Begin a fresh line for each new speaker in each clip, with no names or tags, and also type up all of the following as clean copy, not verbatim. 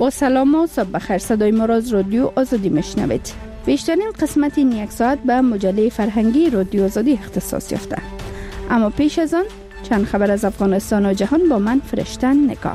با سلام و صبح بخیر. صدای ما را از رادیو آزادی میشنوید. بیشترین قسمت این یک ساعت به مجله فرهنگی رادیو آزادی اختصاص یافته. اما پیش از آن چند خبر از افغانستان و جهان با من فرشتن نگاه.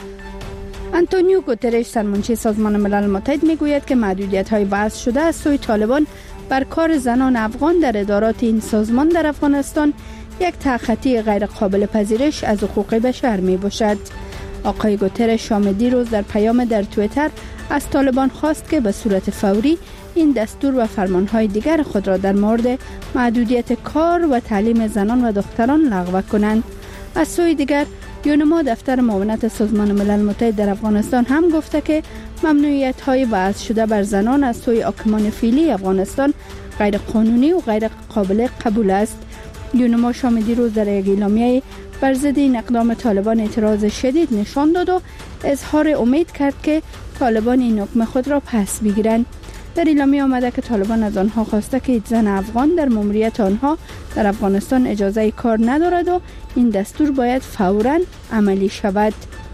آنتونیو گوترش سرمنشی سازمان ملل متحد میگوید که محدودیت‌های وضع شده از سوی طالبان بر کار زنان افغان در ادارات این سازمان در افغانستان یک تخطی غیر قابل پذیرش از حقوق بشر می باشد. آقای گوترش شام دیروز در پیام در توییتر از طالبان خواست که به صورت فوری این دستور و فرمانهای دیگر خود را در مورد محدودیت کار و تعلیم زنان و دختران لغو کنند. از سوی دیگر یونما دفتر معاونت سازمان ملل متحد در افغانستان هم گفته که ممنوعیت‌های وضع شده بر زنان از سوی حاکمان فعلی افغانستان غیر قانونی و غیر قابل قبول است. یونما شام دیروز در یک اعلامیه بر ضد این اقدام طالبان اعتراض شدید نشان داد و اظهار امید کرد که طالبان این حکم خود را پس بگیرند. در اعلامیه آمده که طالبان از آنها خواسته که زن افغان در ماموریت آنها در افغانستان اجازه کار ندارد و این دستور باید فوراً عملی شود.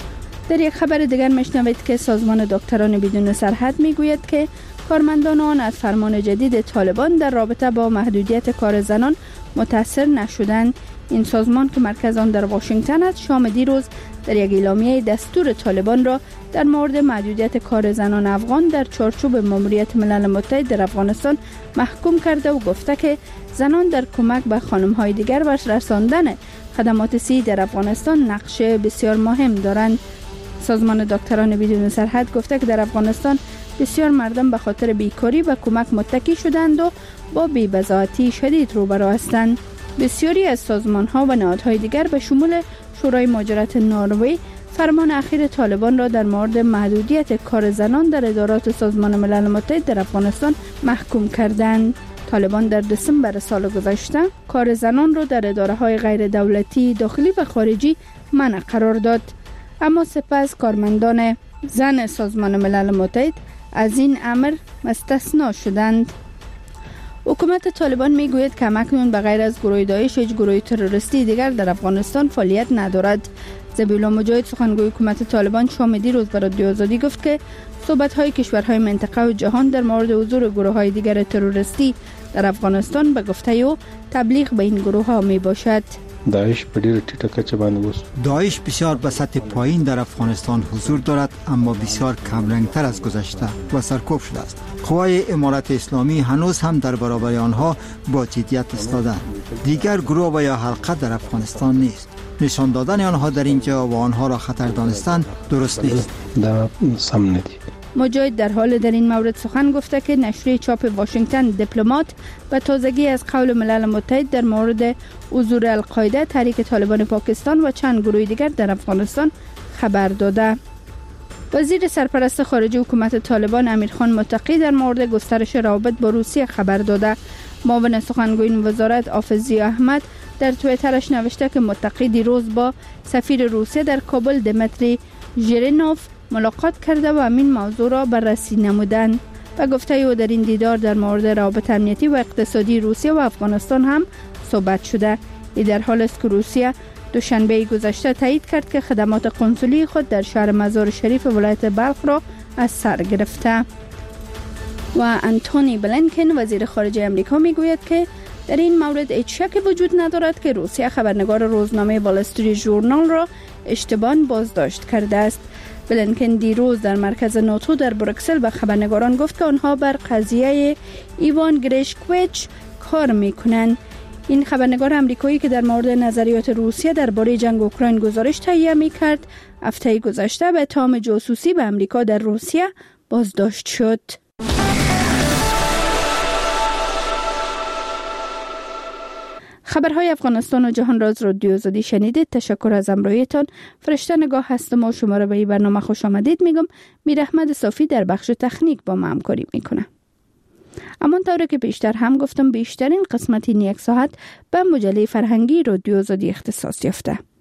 در یک خبر دیگر میشنوید که سازمان دکتران بدون سرحد میگوید که کارمندان آن از فرمان جدید طالبان در رابطه با محدودیت کار زنان متاثر نشدند. این سازمان که مرکز آن در واشنگتن است شام دیروز در یک اعلامیه دستور طالبان را در مورد محدودیت کار زنان افغان در چارچوب ماموریت ملل متحد در افغانستان محکوم کرده و گفته که زنان در کمک به خانم‌های دیگر و رساندن خدمات صحی در افغانستان نقش بسیار مهم دارند. سازمان دکتران بدون سرحد گفته که در افغانستان بسیار مردم به خاطر بیکاری و کمک متکی شدند و با بی‌بضاعتی شدید روبرو هستند. بسیاری از سازمان‌ها و نهادهای دیگر به شمول شورای مهاجرت نروژ فرمان اخیر طالبان را در مورد محدودیت کار زنان در ادارات سازمان ملل متحد در افغانستان محکوم کردند. طالبان در دسامبر سال گذشته کار زنان را در اداره‌های غیر دولتی داخلی و خارجی منع قرار داد، اما سپس کارمندان زن سازمان ملل متحد از این امر مستثنا شدند. حکومت طالبان میگوید که اکنون به غیر از گروه داعش هیچ گروه تروریستی دیگر در افغانستان فعالیت ندارد. ذبیح الله مجاهد سخنگوی حکومت طالبان شام دیروز به رادیو آزادی گفت که صحبت‌های کشورهای منطقه و جهان در مورد حضور گروه‌های دیگر تروریستی در افغانستان به گفته او تبلیغ به این گروه‌ها میباشد.
داعش په ډیره ټیټه کچه باندې اوس
داعش بسیار به سطح پایین در افغانستان حضور دارد، اما بسیار کمرنگتر از گذشته و سرکوب شده است. قوای امارت اسلامی هنوز هم در برابر آنها با جدیت ایستادند. دیگر گروه و یا حلقه در افغانستان نیست. نشان دادن آنها در اینجا و آنها را خطر دانستن درست نیست.
دا سم ندی.
مجاهد در حال در این مورد سخن گفته که نشریه چاپ واشنگتن دیپلمات به تازگی از قول ملل متحد در مورد حضور القاعده، تحریک طالبان پاکستان و چند گروه دیگر در افغانستان خبر داده. وزیر سرپرست خارجه حکومت طالبان امیرخان متقی در مورد گسترش روابط با روسیه خبر داده. معاون سخنگوی این وزارت حافظ احمد در توییترش نوشته که متقی دیروز با سفیر روسیه در کابل دمیتری ژیرینوف ملاقات کرده و همین موضوع را بررسی نمودند و گفته او در این دیدار در مورد روابط امنیتی و اقتصادی روسیه و افغانستان هم صحبت شده. این در حال است که روسیه دوشنبه گذشته تایید کرد که خدمات قنسولی خود در شهر مزار شریف ولایت بلخ را از سر گرفته. و آنتونی بلینکن وزیر خارجه امریکا میگوید که در این مورد هیچ شکی وجود ندارد که روسیه خبرنگار روزنامه وال استریت ژورنال را اشتباهاً بازداشت کرده است. بلینکن دیروز در مرکز ناتو در بروکسل به خبرنگاران گفت که آنها بر قضیه ایوان گریشکویچ کار میکنند. این خبرنگار امریکایی که در مورد نظریات روسیه درباره جنگ اوکراین گزارش تهیه میکرد، هفته گذشته به اتهام جاسوسی به امریکا در روسیه بازداشت شد. خبرهای افغانستان و جهان را از رادیو آزادی شنیدید. تشکر از همراهیتان. فرشته نگاه هستم و شما را به این برنامه خوش آمدید میگم. میر احمد صافی در بخش تکنیک با ما همکاری میکنه. همانطور که بیشتر هم گفتم بیشترین قسمت این یک ساعت به مجله فرهنگی رادیو آزادی اختصاص یافته.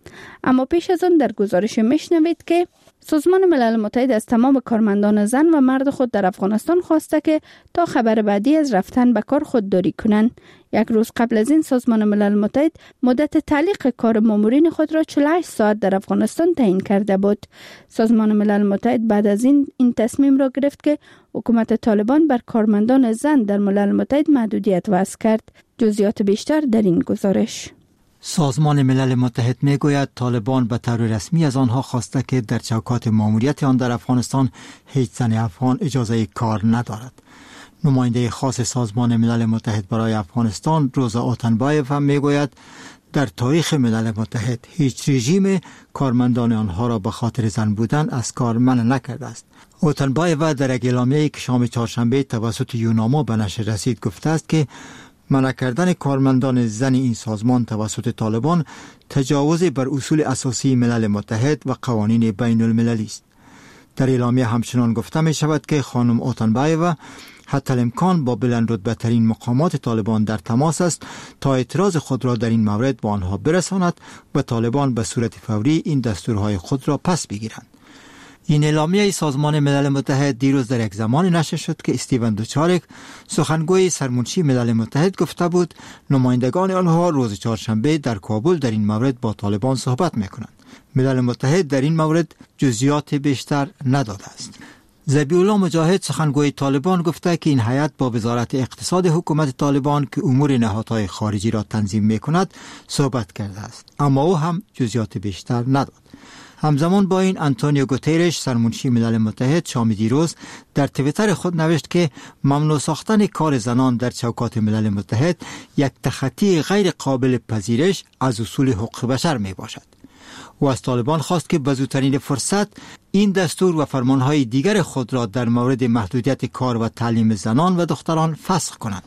اما پیش از آن در گزارش میشنوید که سازمان ملل متحد از تمام کارمندان زن و مرد خود در افغانستان خواسته که تا خبر بعدی از رفتن به کار خودداری کنند. یک روز قبل از این سازمان ملل متحد مدت تعلیق کار مامورین خود را 48 ساعت در افغانستان تعیین کرده بود. سازمان ملل متحد بعد از این تصمیم را گرفت که حکومت طالبان بر کارمندان زن در ملل متحد محدودیت وضع کرد. جزئیات بیشتر در این گزارش.
سازمان ملل متحد می گوید طالبان به طور رسمی از آنها خواسته که در چوکات ماموریت آن در افغانستان هیچ زن افغان اجازه کار ندارد. نماینده خاص سازمان ملل متحد برای افغانستان روزا اوتنبایف هم می گوید در تاریخ ملل متحد هیچ رژیم کارمندان آنها را به خاطر زن بودن از کار منع نکرده است. اوتنبایف در یک اعلامیه‌ای که شام چهارشنبه توسط یوناما به نشر رسید گفته است که منع کردن کارمندان زن این سازمان توسط طالبان تجاوز بر اصول اساسی ملل متحد و قوانین بین المللی است. در اعلامیه همچنان گفته می شود که خانم اوتنبایو حتی الامکان با بلند رتبه ترین مقامات طالبان در تماس است تا اعتراض خود را در این مورد با آنها برساند و طالبان به صورت فوری این دستورهای خود را پس بگیرند. این اعلامیه سازمان ملل متحد دیروز در یک زمان نشر شد که استیون دوچارک سخنگوی سرمنشی ملل متحد گفته بود نمایندگان آنها روز چهارشنبه در کابل در این مورد با طالبان صحبت میکنند. ملل متحد در این مورد جزئیات بیشتر نداده است. ذبیح‌الله مجاهد سخنگوی طالبان گفته که این هیئت با وزارت اقتصاد حکومت طالبان که امور نهادهای خارجی را تنظیم میکند صحبت کرده است، اما او هم جزئیات بیشتر نداد. همزمان با این آنتونیو گوتیرش سرمنشی ملل متحد شام دیروز در توییتر خود نوشت که ممنوع ساختن کار زنان در چوکات ملل متحد یک تخطی غیر قابل پذیرش از اصول حقوق بشر می باشد. او از طالبان خواست که به زودترین فرصت این دستور و فرمانهای دیگر خود را در مورد محدودیت کار و تعلیم زنان و دختران فسخ کنند.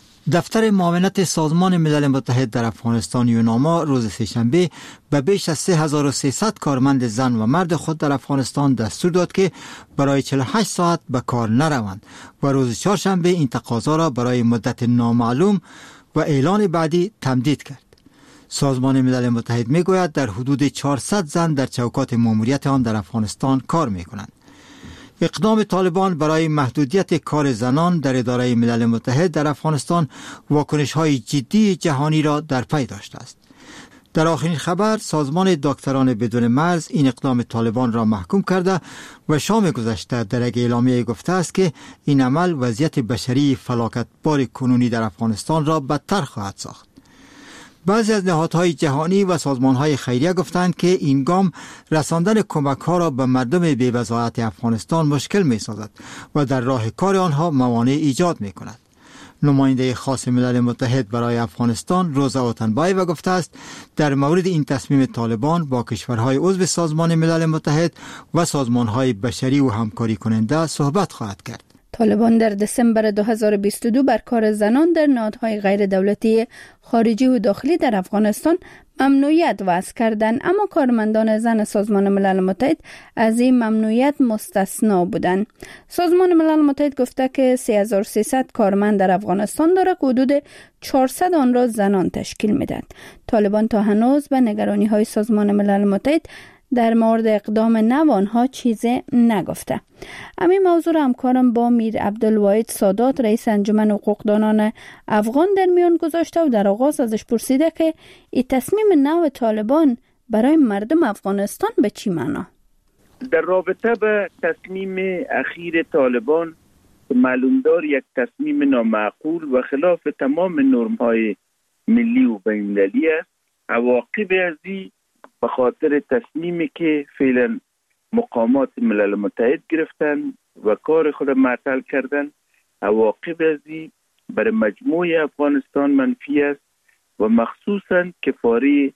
دفتر معاونت سازمان ملل متحد در افغانستان یوناما روز سه‌شنبه به بیش از 3300 کارمند زن و مرد خود در افغانستان دستور داد که برای 48 ساعت به کار نروند و روز چهارشنبه این تقاضا را برای مدت نامعلوم و اعلان بعدی تمدید کرد. سازمان ملل متحد میگوید در حدود 400 زن در چوکات ماموریت آن در افغانستان کار میکنند. اقدام طالبان برای محدودیت کار زنان در اداره ملل متحد در افغانستان واکنش‌های جدی جهانی را در پی داشته است. در آخرین خبر سازمان دکتران بدون مرز این اقدام طالبان را محکوم کرده و شام گذشته در یک اعلامیه گفته است که این عمل وضعیت بشری فلاکتبار کنونی در افغانستان را بدتر خواهد ساخت. بعضی از نهادهای جهانی و سازمانهای خیریه گفتند که این گام رساندن کمک‌ها را به مردم بی‌وضاحت افغانستان مشکل می‌سازد و در راه کار آنها موانع ایجاد می‌کند. نماینده خاص ملل متحد برای افغانستان روزا اوتنبایو گفته است در مورد این تصمیم طالبان با کشورهای عضو سازمان ملل متحد و سازمانهای بشری و همکاری کننده صحبت خواهد کرد.
طالبان در دسامبر 2022 بر کار زنان در نهادهای غیر دولتی خارجی و داخلی در افغانستان ممنوعیت وضع کردند، اما کارمندان زن سازمان ملل متحد از این ممنوعیت مستثنا بودند. سازمان ملل متحد گفته که 3300 کارمند در افغانستان دارد که حدود 400 آن را زنان تشکیل میدهند. طالبان تا هنوز به نگرانی‌های سازمان ملل متحد در مورد اقدام نو آنها چیزی نگفته. همین موضوع را همکارم با میر عبدالواحد سادات رئیس انجمن حقوقدانان افغان در میان گذاشته و در آغاز ازش پرسیده که این تصمیم نو طالبان برای مردم افغانستان به چی معنا؟
در رابطه به تصمیم اخیر طالبان معلومدار یک تصمیم نامعقول و خلاف تمام نرم‌های ملی و بین‌المللی است. عواقب از این به خاطر تصمیمی که فعلا مقامات ملل متحد گرفتن و کار خود معطل کردن، عواقب از این برای مجموع افغانستان منفی است و مخصوصاً کفاره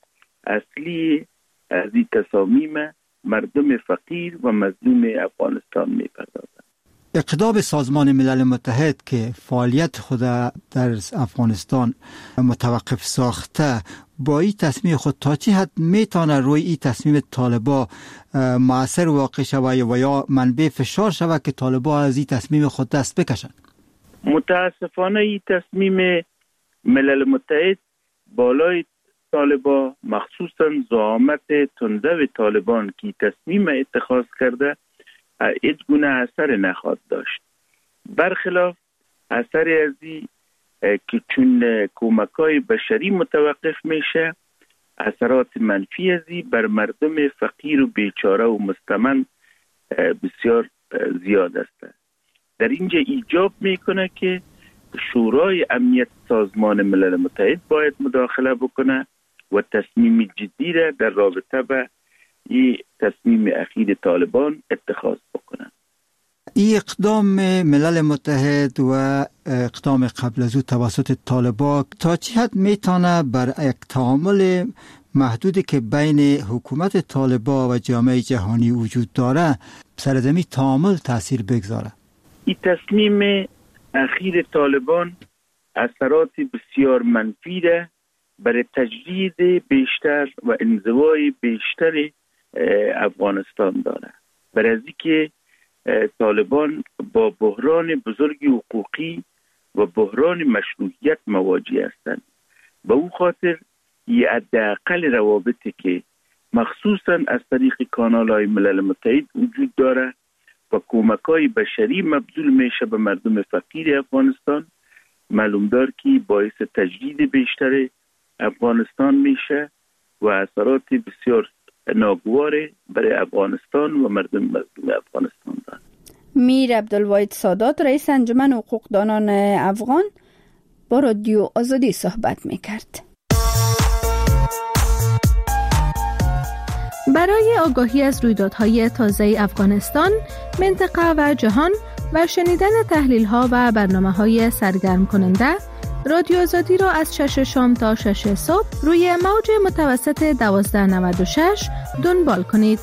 اصلی از این تصامیم مردم فقیر و مظلوم افغانستان می‌پردازند.
اقدام سازمان ملل متحد که فعالیت خود در افغانستان متوقف ساخته با این تصمیم خود تا چه حد میتونه روی این تصمیم طالبا مؤثر واقع شود و یا منبع فشار شود که طالبا از این تصمیم خود دست بکشند؟
متاسفانه این تصمیم ملل متحد بالای طالبان، مخصوصا زعامت تندرو طالبان که تصمیم اتخاذ کرده هیچ گونه اثر نخواهد داشت. برخلاف اثر ازی که چون کمک‌های بشری متوقف میشه، اثرات منفی ازی بر مردم فقیر و بیچاره و مستمند بسیار زیاد است. در اینجا ایجاب میکنه که شورای امنیت سازمان ملل متحد باید مداخله بکنه و تصمیم جدی را در رابطه به این تصمیم اخیر طالبان اتخاذ بکنه.
این اقدام ملل متحد و اقدام قبل از او توسط طالبان تا چه حد میتونه بر یک تعامل محدودی که بین حکومت طالبان و جامعه جهانی وجود داره سرزمین تعامل تاثیر بگذاره؟
این تصمیم اخیر طالبان اثرات بسیار منفی را برای تجدید بیشتر و انزوای بیشتر افغانستان داره. برای از اینکه طالبان با بحران بزرگ حقوقی و بحران مشروعیت مواجه هستند. به او خاطر یه حداقل روابطی که مخصوصا از طریق کانال‌های ملل متحد وجود داره و کمک‌های بشری مبذول میشه به مردم فقیر افغانستان، معلوم دار که باعث تجدید بیشتر افغانستان میشه و اثرات بسیار ناگوار برای افغانستان و مردم افغانستان داره.
میر عبدالواحد سادات رئیس انجمن حقوقدانان افغان با رادیو آزادی صحبت میکرد.
برای آگاهی از رویدادهای تازه افغانستان، منطقه و جهان و شنیدن تحلیل‌ها و برنامه‌های سرگرم کننده، رادیو آزادی را از 6 شام تا 6 صبح روی موج متوسط 1296 دنبال کنید.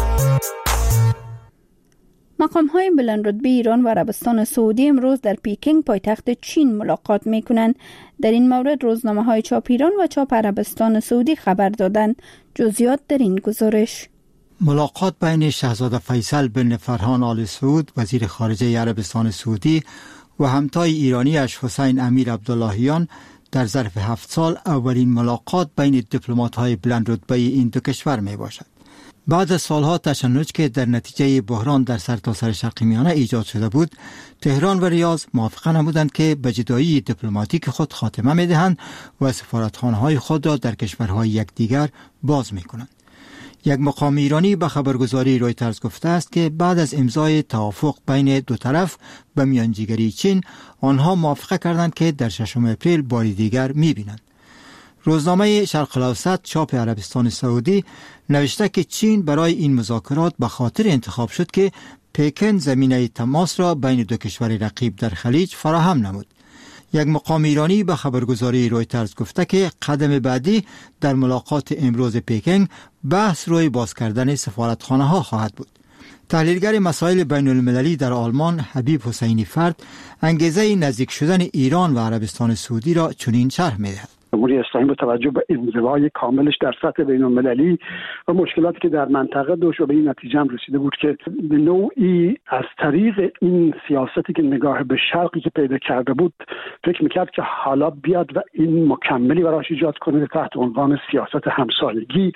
مقام‌های بلندرتبه ایران و عربستان سعودی امروز در پیکینگ پایتخت چین ملاقات می‌کنند. در این مورد روزنامه‌های چاپ ایران و چاپ عربستان سعودی خبر دادند. جزئیات در این گزارش.
ملاقات بین شاهزاده فیصل بن فرحان آل سعود وزیر خارجه عربستان سعودی و همتای ایرانیش حسین امیر عبداللهیان در ظرف 7 سال اولین ملاقات بین دیپلمات‌های بلندرتبه این دو کشور می باشد. بعد از سالها تشنج که در نتیجه بحران در سرتاسر شرق میانه ایجاد شده بود، تهران و ریاض موافقه نمودند که به جدایی دیپلماتیک خود خاتمه می‌دهند و سفارتخانه‌های خود را در کشورهای یکدیگر باز می‌کنند. یک مقام ایرانی به خبرگزاری رویترز گفته است که بعد از امضای توافق بین دو طرف به میانجیگری چین، آنها موافقه کردند که در 6 اپریل باری دیگر می‌بینند. روزنامه شرق الاوسط چاپ عربستان سعودی نوشته که چین برای این مذاکرات به خاطر انتخاب شد که پکن زمینه تماس را بین دو کشور رقیب در خلیج فراهم نمود. یک مقام ایرانی به خبرگزاری رویترز گفته که قدم بعدی در ملاقات امروز پکن بحث روی باز کردن سفارتخانه ها خواهد بود. تحلیلگر مسائل بین المللی در آلمان حبیب حسینی فرد انگیزه نزدیک شدن ایران و عربستان سعودی را چنین شرح می‌دهد.
جمهوری اسلامی با توجه به انزوای کاملش در سطح بین‌المللی و مشکلاتی که در منطقه داشت و به این نتیجه هم رسیده بود که به نوعی از طریق این سیاستی که نگاه به شرقی که پیدا کرده بود فکر میکرد که حالا بیاد و این مکملی براش ایجاد کنه تحت عنوان سیاست همسایگی.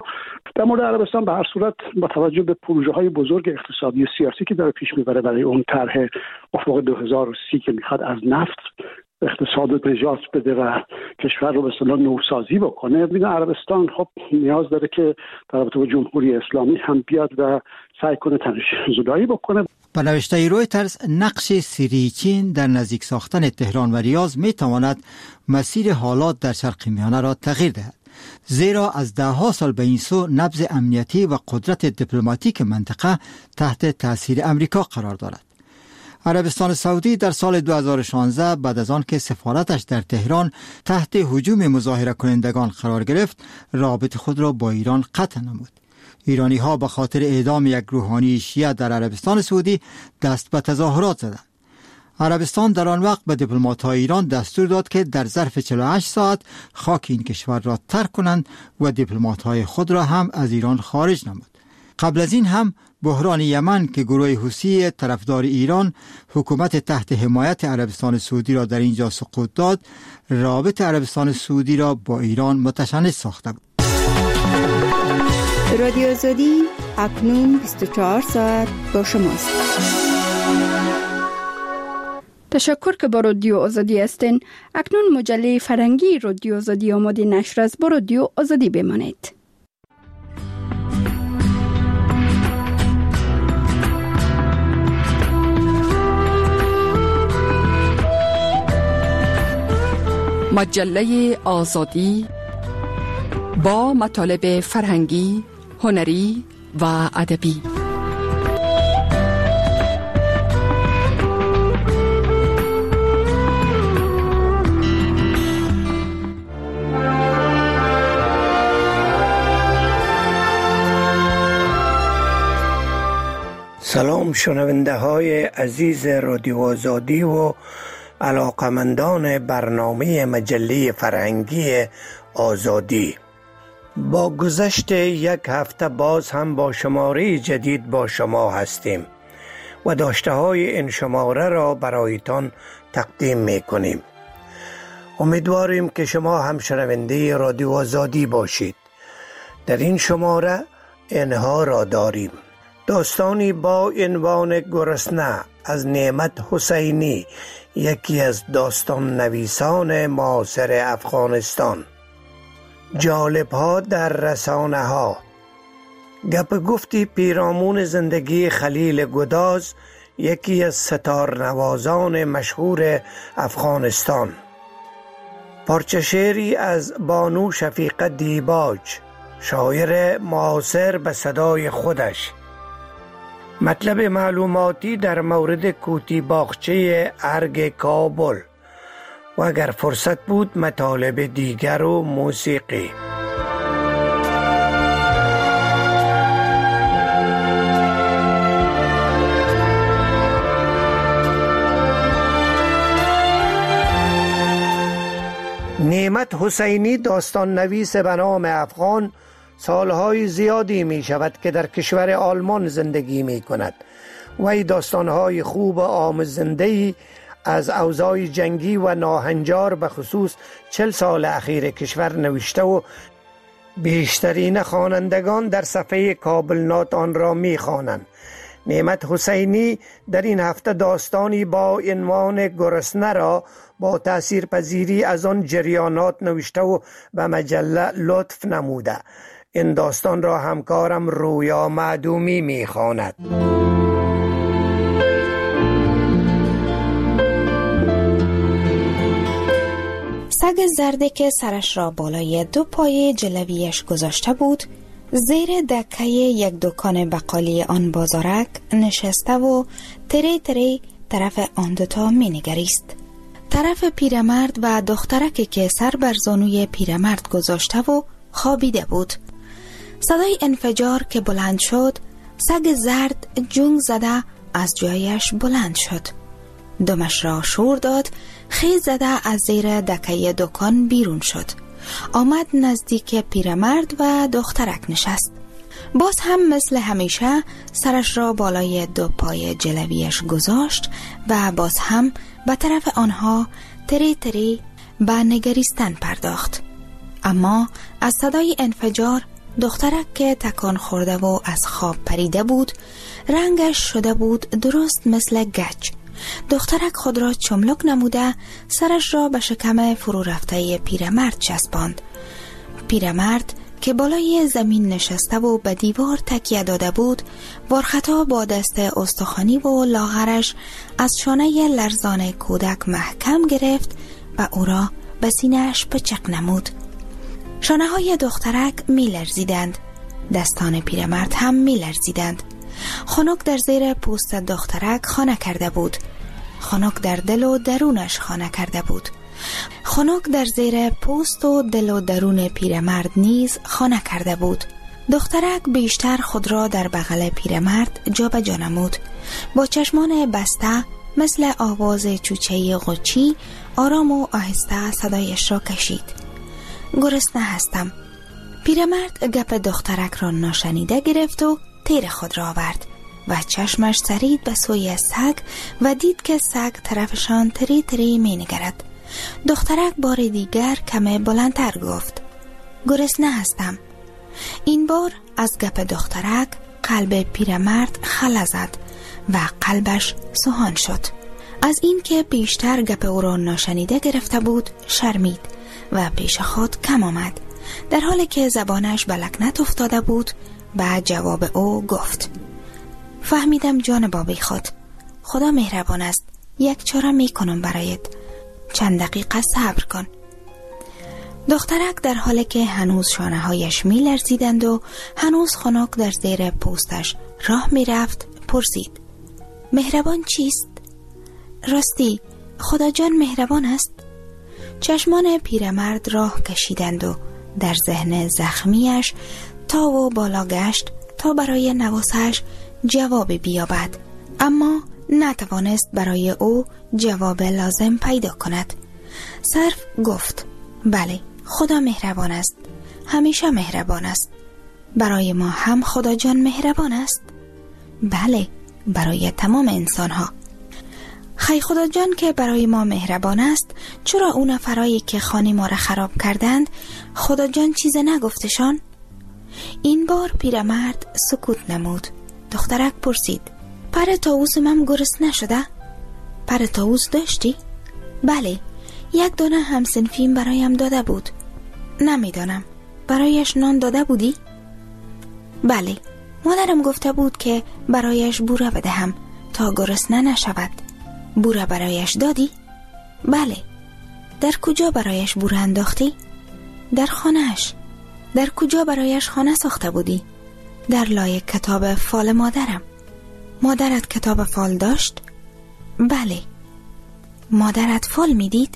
در مورد عربستان به هر صورت با توجه به پروژه‌های بزرگ اقتصادی و سیاسی که داره پیش میبره برای اون طرح افق 2030 که میخواد از نفت اقتصاد رو نجات بده و کشور رو به اصطلاح نوسازی بکنه، ببین عربستان خب نیاز داره که در رابطه با جمهوری اسلامی هم بیاد و سعی کنه تنش‌زدایی بکنه.
با نوشته رویترز، نقش سیری چین در نزدیک ساختن تهران و ریاض می تواند مسیر حالات در شرق میانه را تغییر دهد، زیرا از 10 سال به این سو نبض امنیتی و قدرت دیپلماتیک منطقه تحت تاثیر امریکا قرار دارد. عربستان سعودی در سال 2016 بعد از آن که سفارتش در تهران تحت هجوم مظاهره کنندگان قرار گرفت، رابط خود را با ایران قطع نمود. ایرانی ها به خاطر اعدام یک روحانی شیعه در عربستان سعودی دست به تظاهرات زدند. عربستان در آن وقت به دیپلمات‌های ایران دستور داد که در ظرف 48 ساعت خاک این کشور را ترک کنند و دیپلمات‌های خود را هم از ایران خارج نمود. قبل از این هم بحران یمن که گروه حوثی طرفدار ایران حکومت تحت حمایت عربستان سعودی را در اینجا سقوط داد، رابط عربستان سعودی را با ایران متشنج ساخته بود.
رادیو آزادی اکنون 24 ساعت با شماست. تشکر که با رادیو آزادی هستین. اکنون مجله فرهنگی رادیو آزادی آماده نشر است. با رادیو آزادی بمانید.
مجله آزادی با مطالب فرهنگی، هنری و ادبی.
سلام شنونده های عزیز رادیو آزادی و علاقمندان برنامه مجله فرهنگی آزادی. با گذشت یک هفته باز هم با شماره جدید با شما هستیم و داشته های این شماره را برایتان تقدیم می کنیم. امیدواریم که شما هم شنونده رادیو آزادی باشید. در این شماره اینها را داریم: داستانی با عنوان گرسنه از نعمت حسینی، یکی از داستان نویسان معاصر افغانستان. جالب ها در رسانه ها، گپ گفتی پیرامون زندگی خلیل گداز، یکی از ستار نوازان مشهور افغانستان. پارچه شعری از بانو شفیقه دیباج، شاعر معاصر به صدای خودش. مطلب معلوماتی در مورد کوتی باغچه ارگ کابل و اگر فرصت بود مطالب دیگر و موسیقی. نعمت حسینی داستان نویس به نام افغان سالهای زیادی می شود که در کشور آلمان زندگی می کند. وی داستانهای خوب و آموزنده‌ای از اوضاع جنگی و ناهنجار به خصوص 40 سال اخیر کشور نوشته و بیشترین خوانندگان در صفحه کابل نات آن را می خوانند. نعمت حسینی در این هفته داستانی با عنوان گرسنه را با تاثیرپذیری از آن جریانات نوشته و به مجله لطف نموده. این داستان را همکارم رویا معدومی می خواند.
سگ زرده که سرش را بالای 2 پای جلویش گذاشته بود، زیر دکه یک دکان بقالی آن بازارک نشسته و تری طرف آن دوتا می نگریست. طرف پیرمرد و دخترکی که سر بر زانوی پیرمرد گذاشته و خوابیده بود. صدای انفجار که بلند شد، سگ زرد جنگ زده از جایش بلند شد. دمش را شور داد، خیز زده از زیر دکه دکان بیرون شد. آمد نزدیک پیرمرد و دخترک نشست. باز هم مثل همیشه سرش را بالای 2 پای جلویش گذاشت و باز هم به طرف آنها تری به نگریستن پرداخت. اما از صدای انفجار دخترک که تکان خورده و از خواب پریده بود، رنگش شده بود درست مثل گچ. دخترک خود را چملک نموده سرش را به شکم فرو رفته پیرمرد چسباند. پیرمرد که بالای زمین نشسته و به دیوار تکیه داده بود، وارخطا با دست استخوانی و لاغرش از شانه لرزان کودک محکم گرفت و او را به سینه‌اش پچق نمود. شانه های دخترک می لرزیدند، دستان پیرمرد هم می لرزیدند. خنک در زیر پوست دخترک خانه کرده بود، خنک در دل و درونش خانه کرده بود. خنک در زیر پوست و دل و درون پیرمرد نیز خانه کرده بود. دخترک بیشتر خود را در بغل پیرمرد جا به جا نمود. با چشمان بسته مثل آواز چوچه قچی آرام و آهسته صدایش را کشید: گرسنه هستم. پیرمرد گپ دخترک را ناشنیده گرفت و تیر خود را آورد و چشمش سرید به سوی سگ و دید که سگ طرفشان تری تری می نگرد. دخترک بار دیگر کمی بلندتر گفت: گرسنه هستم. این بار از گپ دخترک قلب پیرمرد خلا زد و قلبش سوهان شد. از این که بیشتر گپ او را ناشنیده گرفته بود شرمید و پیش خود کم آمد. در حالی که زبانش به لکنت افتاده بود بعد جواب او گفت: فهمیدم جان بابی خود، خدا مهربان است، یک چاره می کنم برایت، چند دقیقه صبر کن. دخترک در حالی که هنوز شانه هایش می لرزیدند و هنوز خنک در زیر پوستش راه می رفت پرسید: مهربان چیست؟ راستی خدا جان مهربان است؟ چشمان پیرمرد راه کشیدند و در ذهن زخمیش تا و بالا گشت تا برای نواسش جواب بیابد، اما نتوانست برای او جواب لازم پیدا کند. صرف گفت: بله، خدا مهربان است، همیشه مهربان است. برای ما هم خدا جان مهربان است؟ بله، برای تمام انسان ها. خی خدا جان که برای ما مهربان است، چرا اون نفرایی که خانه ما را خراب کردند خدا جان چیز نگفتشان؟ این بار پیرمرد سکوت نمود. دخترک پرسید: پر طاووس من گرسنه نشده؟ پر طاووس داشتی؟ بله، یک دانه همسنفیم برایم داده بود. نمیدانم، برایش نان داده بودی؟ بله، مادرم گفته بود که برایش بوره بدهم تا گرسنه نشود. بوره برایش دادی؟ بله. در کجا برایش بوره انداختی؟ در خانهش. در کجا برایش خانه ساخته بودی؟ در لای کتاب فال مادرم. مادرت کتاب فال داشت؟ بله. مادرت فال میدید؟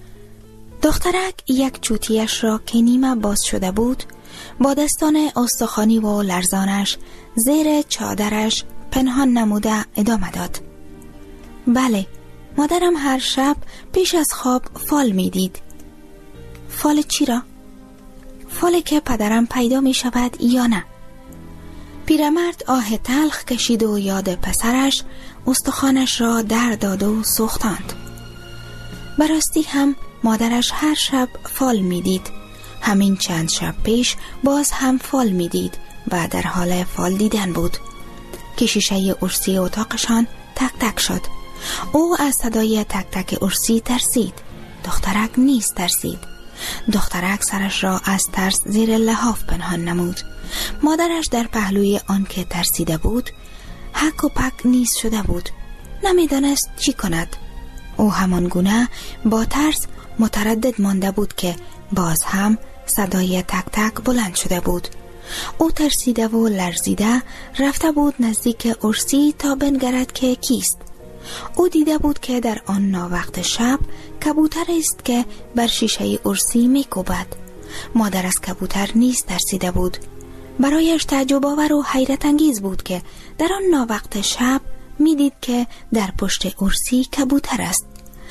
دخترک یک چوتیش را که نیمه باز شده بود با دستان استخوانی و لرزانش زیر چادرش پنهان نموده ادامه داد: بله، مادرم هر شب پیش از خواب فال میدید. فال چی را؟ فالی که پدرم پیدا می شود یا نه؟ پیرمرد آه تلخ کشید و یاد پسرش استخوانش را در داد و سوختاند. براستی هم مادرش هر شب فال می دید. همین چند شب پیش باز هم فال می دید و در حال فال دیدن بود که شیشه ارسی اتاقشان تک تک شد. او از صدای تک تک ارسی ترسید. دخترک نیز ترسید. دخترک سرش را از ترس زیر لحاف پنهان نمود. مادرش در پهلوی آن که ترسیده بود حک و پک نیز شده بود. نمیدانست چی کند. او همان گونه با ترس متردد مانده بود که باز هم صدای تک تک بلند شده بود. او ترسیده و لرزیده رفته بود نزدیک ارسی تا بنگرد که کیست. او دیده بود که در آن ناوقت شب کبوتر است که بر شیشه ارسی میکوبد. مادر از کبوتر نیز ترسیده بود. برایش تعجب آور و حیرت انگیز بود که در آن ناوقت شب میدید که در پشت ارسی کبوتر است.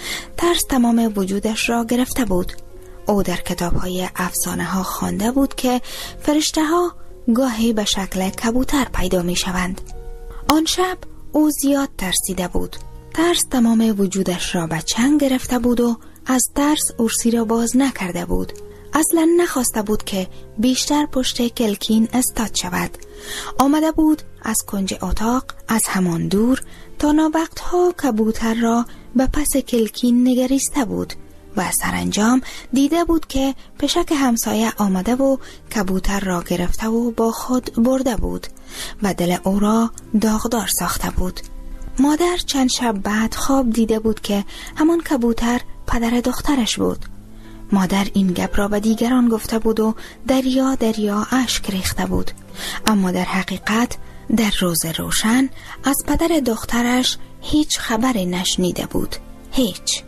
ترس تمام وجودش را گرفته بود. او در کتاب‌های افسانه ها خوانده بود که فرشته ها گاهی به شکل کبوتر پیدا می شوند. آن شب او زیاد ترسیده بود. ترس تمام وجودش را به چنگ گرفته بود و از ترس ارسی را باز نکرده بود. اصلا نخواسته بود که بیشتر پشت کلکین استاد شود. آمده بود از کنج اتاق از همان دور تا ناوقتها کبوتر را به پس کلکین نگریسته بود و سرانجام دیده بود که پشک همسایه آمده و کبوتر را گرفته و با خود برده بود و دل او را داغدار ساخته بود. مادر چند شب بعد خواب دیده بود که همان کبوتر پدر دخترش بود. مادر این گپ را به دیگران گفته بود و دریا دریا اشک ریخته بود، اما در حقیقت در روز روشن از پدر دخترش هیچ خبری نشنیده بود. هیچ.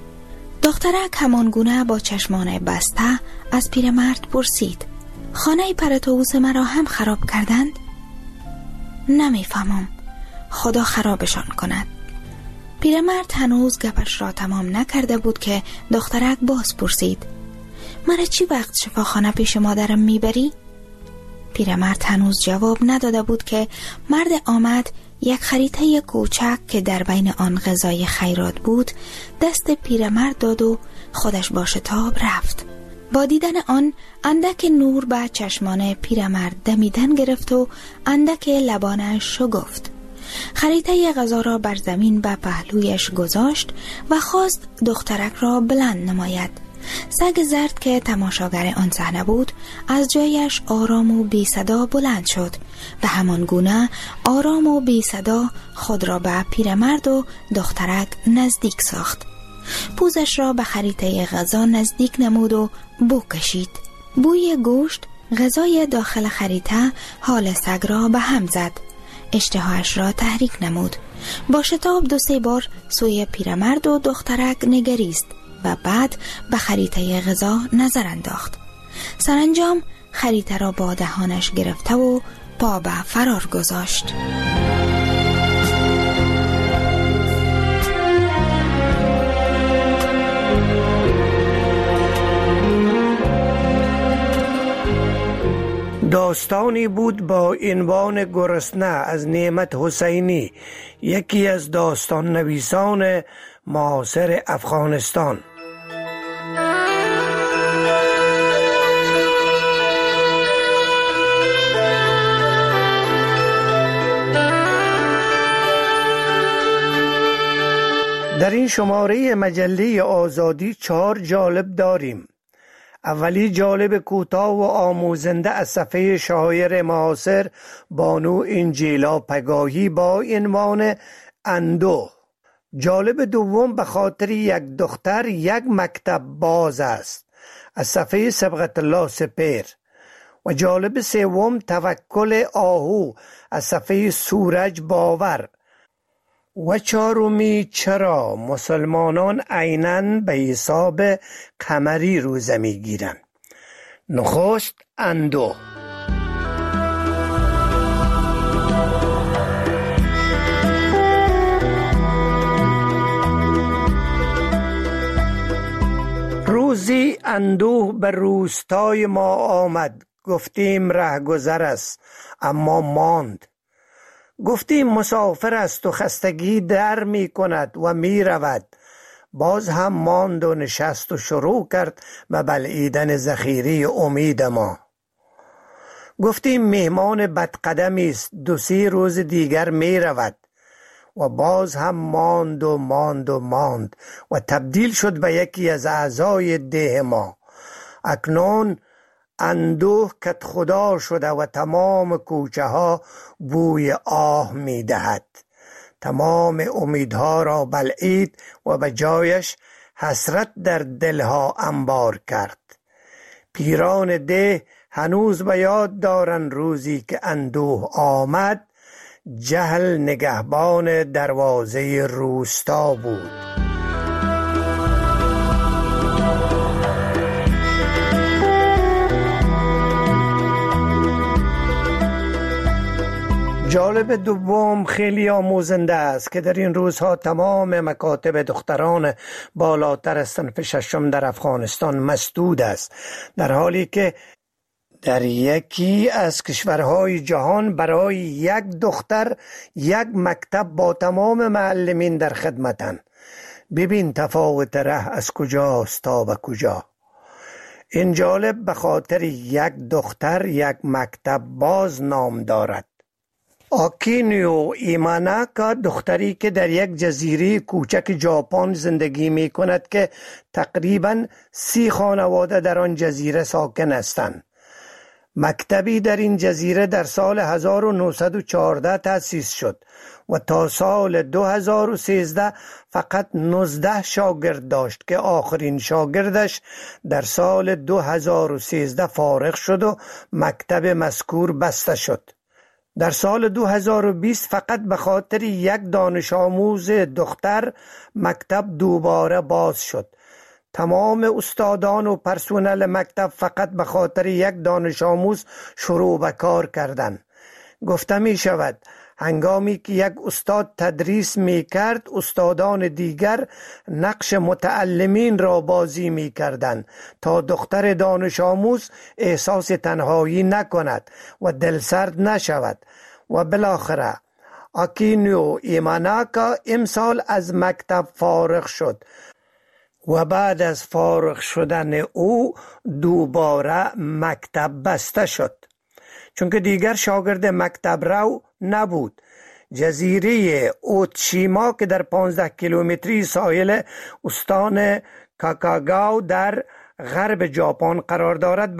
دخترک همانگونه با چشمان بسته از پیرمرد پرسید: خانه پرتوس مرا هم خراب کردند؟ نمیفهمم، خدا خرابشان کند. پیرمرد هنوز گپش را تمام نکرده بود که دخترک باز پرسید: مرا چی وقت شفاخانه پیش مادرم میبری؟ پیرمرد هنوز جواب نداده بود که مرد آمد یک خریطه کوچک که در بین آن غذای خیرات بود دست پیرمرد داد و خودش با شتاب رفت. با دیدن آن اندک نور به چشمان پیرمرد دمیدن گرفت و اندک لبانش شگفت. خریطه غذا را بر زمین به پهلویش گذاشت و خواست دخترک را بلند نماید. سگ زرد که تماشاگر آن صحنه بود از جایش آرام و بی صدا بلند شد. به همان گونه آرام و بی صدا خود را به پیرمرد و دخترک نزدیک ساخت. پوزش را به خریطه غذا نزدیک نمود و بو کشید. بوی گوشت غذای داخل خریطه حال سگ را به هم زد. اشتهایش را تحریک نمود. با شتاب 2-3 بار سوی پیرمرد و دخترک نگریست و بعد به خریطه غذا نظر انداخت. سرانجام خریطه را با دهانش گرفته و پا به فرار گذاشت.
داستانی بود با عنوان گرسنه از نعمت حسینی، یکی از داستان نویسان معاصر افغانستان. در این شماره مجله آزادی 4 جالب داریم. اولی جالب کوتاه و آموزنده از صفحه شاعر معاصر بانو انجیلا پگاهی با عنوان اندوه. جالب دوم به خاطر یک دختر یک مکتب باز است از صفحه صبغت الله سپر. و جالب سوم توکل آهو از صفحه سورج باور. و چهارمی چرا مسلمانان عیناً به حساب قمری روزه می گیرند. نخست اندوه. روزی اندوه به روستای ما آمد. گفتیم رهگذر است اما ماند. گفتیم مسافر است و خستگی در می کند و می رود. باز هم ماند و نشست و شروع کرد به بلعیدن ذخیره امید ما. گفتیم مهمان بدقدمی است، 2-3 روز دیگر می رود. و باز هم ماند و ماند و ماند و تبدیل شد به یکی از اعضای ده ما. اکنون اندوه کت خدا شده و تمام کوچه ها بوی آه می دهد. تمام امیدها را بلعید و به جایش حسرت در دلها انبار کرد. پیران ده هنوز به یاد دارن روزی که اندوه آمد. جهل نگهبان دروازه روستا بود. جالب دوم خیلی آموزنده است که در این روزها تمام مکاتب دختران بالاتر از صنف 6 در افغانستان مسدود است، در حالی که در یکی از کشورهای جهان برای یک دختر یک مکتب با تمام معلمین در خدمتند. ببین تفاوت ره از کجاست تا به کجا. این جالب به خاطر یک دختر یک مکتب باز نام دارد. آکینیو ایماناکا دختری که در یک جزیره کوچک ژاپن زندگی می کند که تقریباً 30 خانواده در آن جزیره ساکن هستند. مکتبی در این جزیره در سال 1914 تأسیس شد و تا سال 2013 فقط 19 شاگرد داشت که آخرین شاگردش در سال 2013 فارغ شد و مکتب مذکور بسته شد. در سال 2020 فقط به خاطر یک دانش آموز دختر مکتب دوباره باز شد. تمام استادان و پرسنل مکتب فقط به خاطر یک دانش آموز شروع به کار کردند. گفته می شود هنگامی که یک استاد تدریس می کرد، استادان دیگر نقش متعلمین را بازی می کردند تا دختر دانش آموز احساس تنهایی نکند و دلسرد نشود. و بالاخره آکینیو ایماناکا امسال از مکتب فارغ شد و بعد از فارغ شدن او دوباره مکتب بسته شد، چون که دیگر شاگرد مکتب رو نبود. جزیره اوتشیما که در 15 کیلومتری ساحل استان کاکاگاو در غرب ژاپن قرار دارد